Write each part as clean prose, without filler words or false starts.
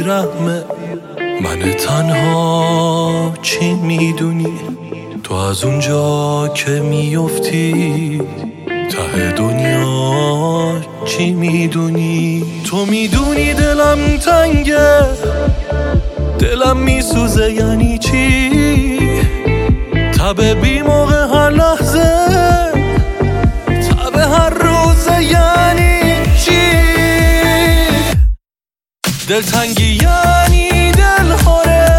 بیرحمه. من تنها چی میدونی تو از اونجا که میفتی ته دنیا چی میدونی؟ تو میدونی دلم تنگه، دلم میسوزه یعنی چی؟ تب بی موقع هر لحظه، تب هر روزه یعنی چی؟ دلتنگی یعنی دل خوره،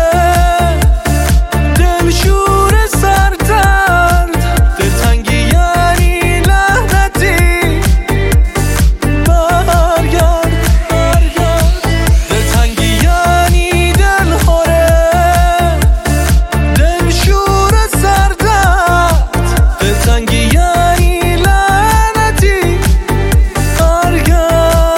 دل شور سردرد. دلتنگی یعنی لعنتی، برگرد برگرد. دلتنگی یعنی دل خوره، دل شور سردرد. دلتنگی یعنی لعنتی، برگرد.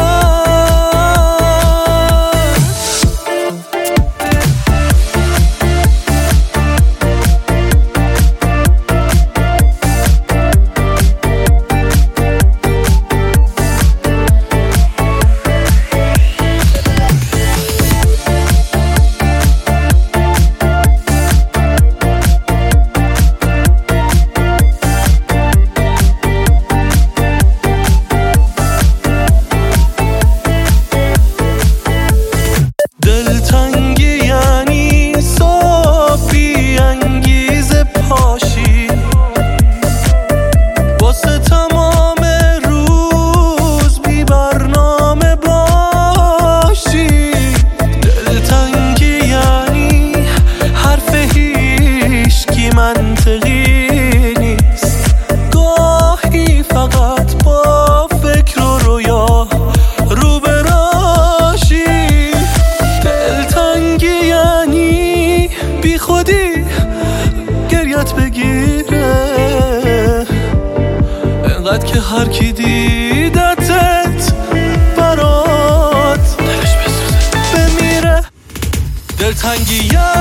دلتنگی یعنی صبح بی انگیزه پاشی، واسه تمام روز بی برنامه باشی. دلتنگی یعنی حرف هیچکی منطقی نیست، گاهی فقط با فکر و رویا رو براشی. دلتنگی یعنی بی خودی گریت بگیره، انقدر که هر کی دیدتت برات دلش بسوزه بمیره. دلتنگی یعنی